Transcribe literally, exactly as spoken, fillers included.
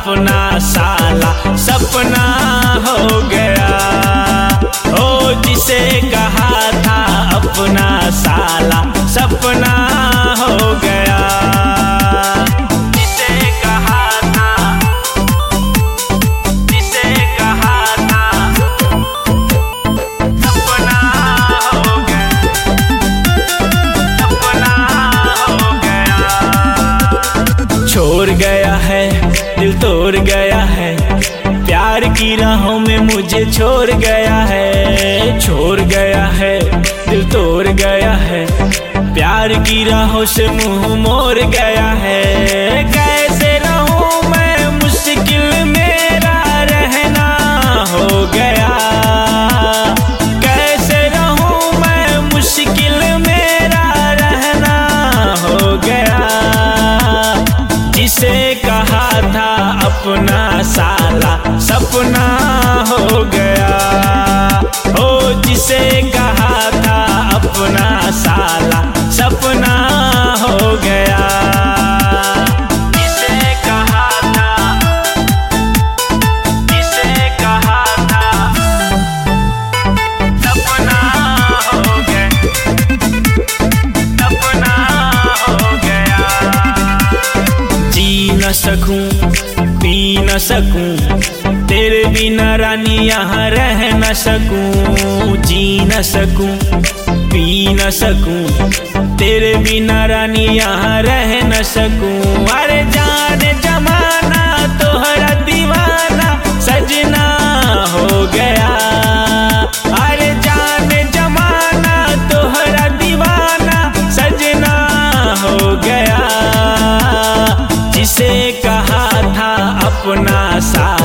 अपना साला सपना हो गया। ओ जिसे कहा था अपना साला सपना हो गया। जिसे कहा था, जिसे कहा था सपना हो गया, सपना हो गया। छोड़ गया है, दिल तोड़ गया है, प्यार की राहों में मुझे छोड़ गया है। छोड़ गया है, दिल तोड़ गया है, प्यार की राहों से मुंह मोड़ गया है। कैसे रहूं मैं, मुश्किल मेरा रहना हो गया। कैसे रहूं मैं, मुश्किल मेरा रहना हो गया। जिसे कहा था अपना साला सपना हो गया। ओ जिसे कहा था अपना साला सपना हो गया। जिसे कहा था, जिसे कहा था सपना हो गया, सपना हो गया। जी न सकूं, पी न सकूं, तेरे बिना रानी यहाँ रह न सकूं। जी न सकूं, पी न सकूं, तेरे बिना रानी यहाँ रह न सकूं। अरे जाने जमाना तोहरा दीवाना सजना हो गया। अरे जाने जमाना तोहरा दीवाना सजना हो गया। जिसे कहा था अपना सा